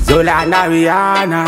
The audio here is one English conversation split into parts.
Zola and Rihanna.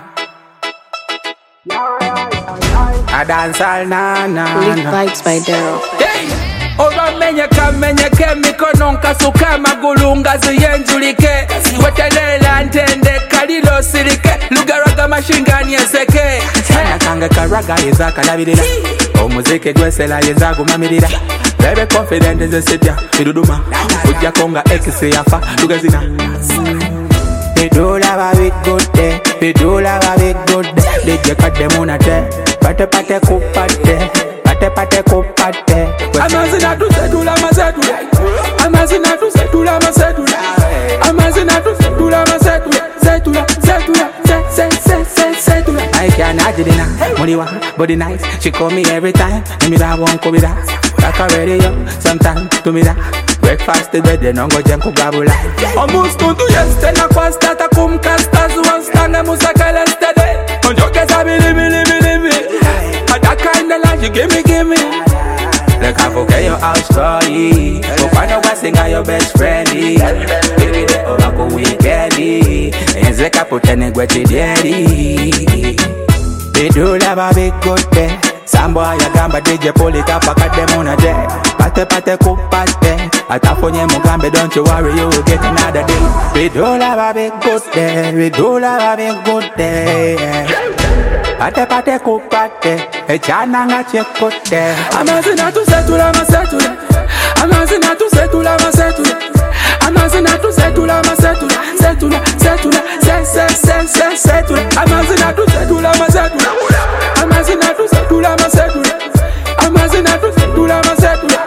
I dance all na. Lick Vibes by Daryl. Obamenye kamenye kemiko nonka suka magulunga ziyenjulike wetelela ntende kalilo sirike lugaraga mashingani eseke sana kange karaga yeza kalabirira omuzike gwesela yeza gumamirira bebe confident zesitya biduduma ujja konga x yafa lugazina Bidula babi good day, bidula babi good day. Dije kade munate, pate kupate. Pate kupate. Amazina tu setula masetula. Amazina tu setula masetula. Amazina tu setula masetula. Setula. I can't agilina. Moliwa, body nice. She call me every time. Me that won't come that. Like a radio, sometimes to me that. Breakfast to bed, then go jam kugabula. Almost to yesterday, na pasta ta kumkasta zuwan stane musakala stade. Onjoke sabi libi. That kind of life you give me. Look, I forget your house story. But I know I sing your best friend. Baby, the over weekend. It's like I put a negweti daddy. They do love a big good day. Sambo ya gamba DJ pull it up, I them on a day. Pate kupate. Atafonye mugambe, don't you worry, you will get another day. We do love a big good day. We do love a big good day. Pate kupate. Echana nga chekote. Amazina tu setula masetula. Amazina tu setula masetula. Amazina tu setula masetula. Setula. Amazina tu setula masetula. Amazina tu setula masetula. Amazina tu setula masetula.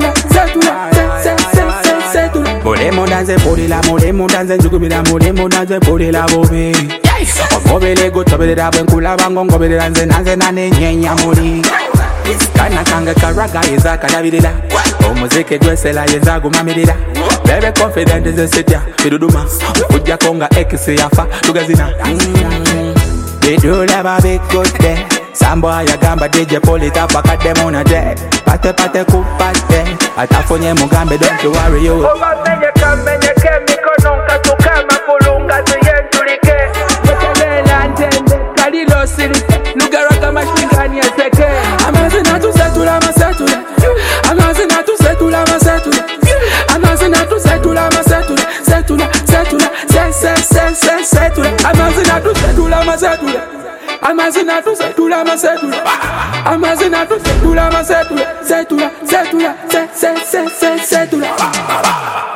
Setula. Molemo danze podela, molemo danze njugumira, molemo danze podela bobe. Ngobele go tobela bwenkula bango ngobele danze nanze nane nyenya muri. Kana kanga karaga yeza kalabirira. Omuzike gwesela yeza gumamirira. Bebe confident zesitya biduduma. Ujja konga x yafa tugazina. Bidula babi good day. Sambo ya gamba DJ pull it up akade muna day. Pate kupate. Atafonye mugambe don't you worry you. Obamenye kamenye kemiko nonka suka magulunga ziyenjulike. Wetelela ntende kalilo sirike lugaraga mashingani eseke. Amazina tu setula masetula. Amazina tu setula masetula. Amazina tu setula masetula. Setula. Amazina tu setula masetula. Amazina tu setula masetula. Amazina tu setula masetula. Setula.